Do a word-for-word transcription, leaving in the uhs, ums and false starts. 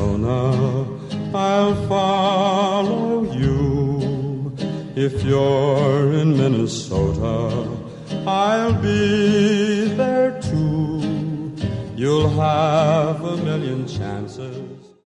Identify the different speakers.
Speaker 1: Arizona, I'll follow you. If you're in Minnesota, I'll be there too. You'll have a million chances